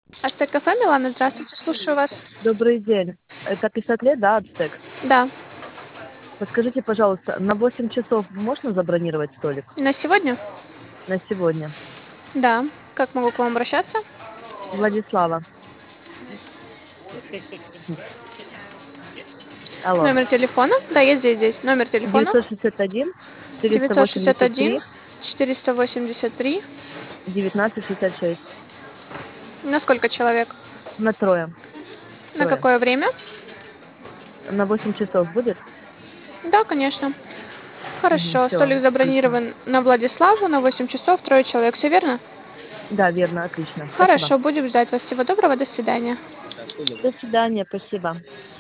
Ацтек кафе, Милана, здравствуйте, слушаю вас. Добрый день. Это 50 лет, да, Ацтек? Да. Подскажите, пожалуйста, на 8 часов можно забронировать столик На сегодня? на сегодня? Да. Как могу к вам обращаться? Владислава. Алло. Номер телефона? Да, я здесь. Номер телефона? 961 961 483 483. 1966. На сколько человек? На трое. На Трое. какое время? На 8 часов будет? Да, конечно. Хорошо, Все, столик отлично. забронирован на Владиславу на 8 часов, трое человек, все верно? Да, верно, отлично. Спасибо. Хорошо, будем ждать вас. Всего доброго, до свидания. До свидания, спасибо.